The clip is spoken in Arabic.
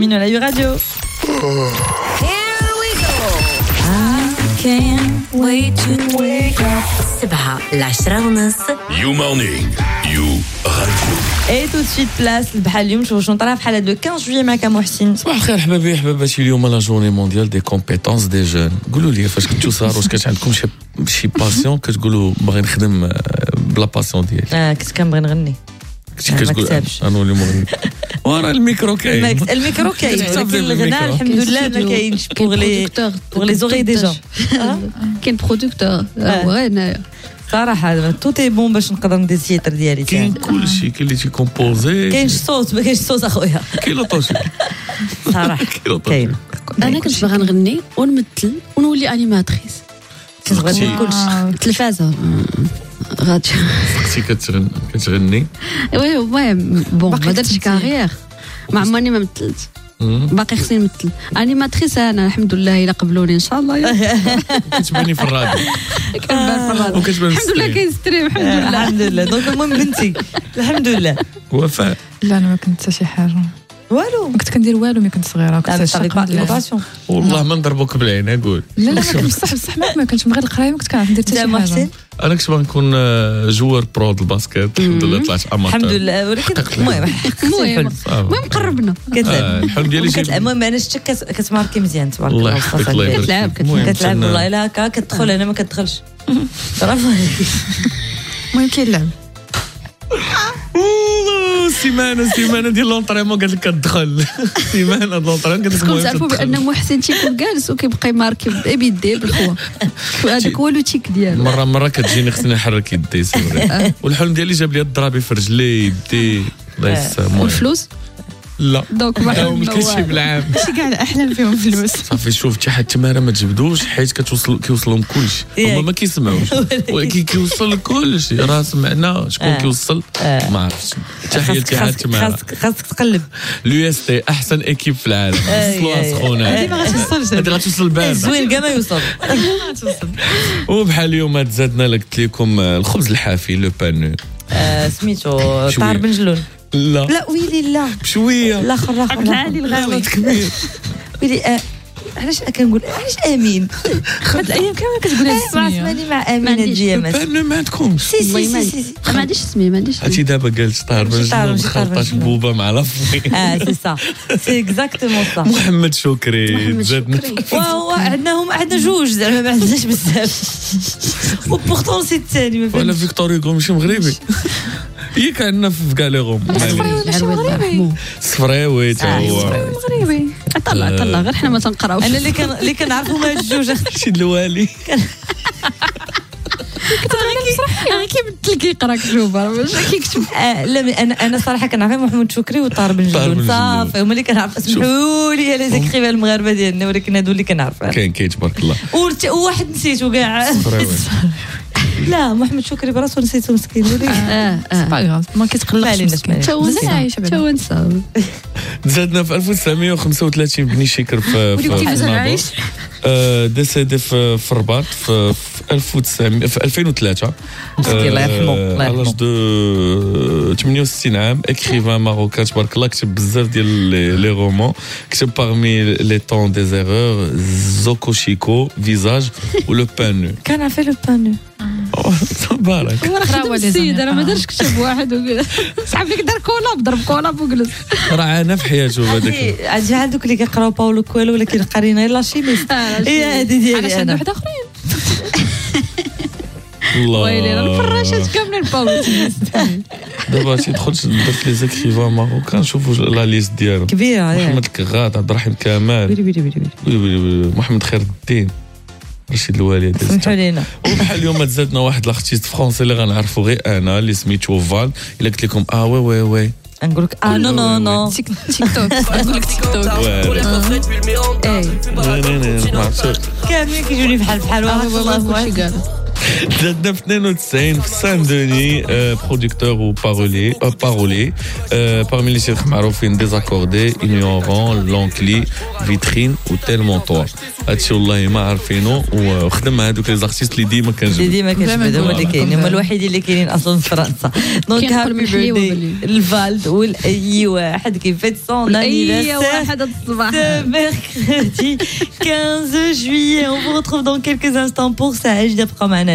من على راديو. Can't wait to wake up. 7:10 You morning, you radio. Et tout de suite place البحال اليوم شنو طرا في حلقه دو 15 جويي معك محسن. صباح الخير حبابي حباباتي. اليوم لا جورني مونديال دي كومبيتونس دي جون. قولوا لي فاش كنتو صغار واش كانت عندكم شي باسيون كتقولوا باغي نخدم بلا باسيون ديالي؟ كنت كنبغي نغني. كنتي كتقول انا نولي مغني ورا الميكرو كاين. الميكرو كاين ولكن الغناء الحمد لله ما كاينش بوغ لي زوري دي جون. كاين برودكتور هنايا صراحه تو تي بون باش نقدر ندير التياتر ديالي. كاين كلشي، كاين اللي تيكومبوزي، كاينش الصوت ما كاينش الصوت اخويا، كاين لوطوشي صراحه كاين. انا كنت باغا نغني ونمثل ونولي انيماتريس. كتبغي كلشي التلفازه غادي كنتي كتغني. وي المهم بون ما درتش كارير، ما عمرني ما مثلت، باقي خصني نمثل. انيماتريس انا الحمد لله الا قبلوني ان شاء الله. كتباني في الراديو كنبان في الراديو الحمد لله، كاين ستريم الحمد لله. دونك المهم بنتي الحمد لله. وفاء لا انا ما كنت حتى شي حاجه والو، ما كنت كندير والو ملي كنت صغيره. كنت شاقه والله ما نضربوك بالعين اقول. لا بصح ما كنتش من غير القرايه، ما كنت كنعرف ندير حتى شي حاجه. انا كنت باغي نكون جوار برو د الباسكيت. الحمد لله طلعت اماتور الحمد لله. ولكن المهم قربنا. الحلم ديالي المهم انا شتك كتماركي مزيان تبارك الله. كتلعب والله الا هكا كتدخل. انا ما كتدخلش. برافو عليك. المهم كيلعب سيمانه ديال لونطريمون قالت لك كتدخل. سيمانه لونطريمون قالت لك كنت تعرفوا بان محسن تيكون جالس وكيبقى يماركي بيديه بالخوا. هذاك هو لو تيك ديالو. مره كتجيني خصني نحرك يدي سي. والحلم ديالي جاب لي الضرابي في رجلي يدي. الله يسامحو. والفلوس لا دونك ما كاينش بالعام. ماشي كاع الاحلام فيهم فلوس. صافي شوف حتى حد تماره ما تجبدوش حيت كيوصلهم كلشي. هما ما كيسمعوش ولكن كيوصل كلشي. راه سمعنا شكون كيوصل ما عرفتش. تحيه لتحيات تماره. خاصك تقلب. اليو اس تي احسن ايكيب في العالم. وصلوها سخونه. هذه ما غاتوصلش، هذه غتوصل بارده. زوين كاع ما يوصل. وبحال اليوم تزادنا لك قلت لكم الخبز الحافي لو بانو. سميتو طار بنجلون. لا ويلي لا بشويه لا خرا عالي الغاوي كبير. ويلي علاش كنقول علاش امين هاد الايام كامل كتقول هاد السميه. اسمعني مع امين ديامات. بانو ما عندكمش. سي ما عنديش سميه، ما عنديش هاتي دابا قالت طار بنجلون خلطات بوبه مع لافري. سي سا سي اكزاكتومون سا. محمد شكري زادنا. واو عندنا جوج زعما ما عندناش بزاف. وبورتون سي الثاني ما ولا فهمتش. فيكتور هيغو ماشي مغربي. ياك عندنا في كاليغوم. ماشي مغربي. صفراوي تا هو مغربي. طلع غير حنا ما تنقراوش. انا اللي كنعرفهم هاد الجوج. شي الوالي. غير كيبدل كيقرا كتوبه ماشي كيكتب. لا انا صراحه كنعرف محمد شكري وطار بنجلون صافي هما اللي كنعرف. اسمحوا لي لي زيكريفا المغاربه ديالنا، ولكن هادو اللي كنعرفها. كاين تبارك الله. وواحد نسيتو كاع. لا محمد شكري براسو نسيتو مسكين. باغ ما كيتقلقش مسكين. تونسه تزادنا في 1935 بني شكر في عايش. ديسيدي في الرباط في 2003. الله يرحمه الله على يرحمه. دو 68 عام. اكريفان ماروكان تبارك الله. كتب بزاف ديال لي رومون. كتب باغمي لي طون دي زيرور زوكو شيكو فيزاج ولو بانو. كان عارف لو بانو. تبارك. وانا خدام السيد انا ما دارش كتب واحد وقال صحاب لك دار كولاب ضرب كولاب وجلس. راه عانى في حياته هذاك. عندي هذوك اللي كيقراو باولو كويلو ولكن قاريين غير لاشيميست. هي هذه ديالي علاش انا. عندنا واحد اخرين. الله ويلي راه الفراشات كاملين باولو. دابا تيدخل درت لي زيكريفان ماروكان نشوفوا لا ليست ديالهم. كبيره. محمد الكغاد، عبد الرحيم كمال، ويلي محمد خير الدين، رشيد الوالي. سمحوا لينا. وبحال اليوم تزادنا واحد لاختيست فرونسي اللي غنعرفوا غير انا اللي سميتو فال. الا قلت لكم وي نقول لك نو تيك توك. نقول لك تيك توك. كاملين كيجوني بحال والله كلشي قال تزادنا في 92 في سان دوني برودكتور وبارولي parmi les chefs معروفين ديزاكوردي ignorant لونكلي فيترين وتيلمون طور هادشي والله ما عارفينه وخدم هذوك لي زارتيست اللي ديما كنجبدوا هما اللي كاينين هما الوحيدين اللي كاينين اصلا في فرنسا دونك هابي بيرثدي الفالد واي واحد كيفيت سون انيفرسير اي واحد الصباح mercredi 15 juillet on vous retrouve dans quelques instants pour ça.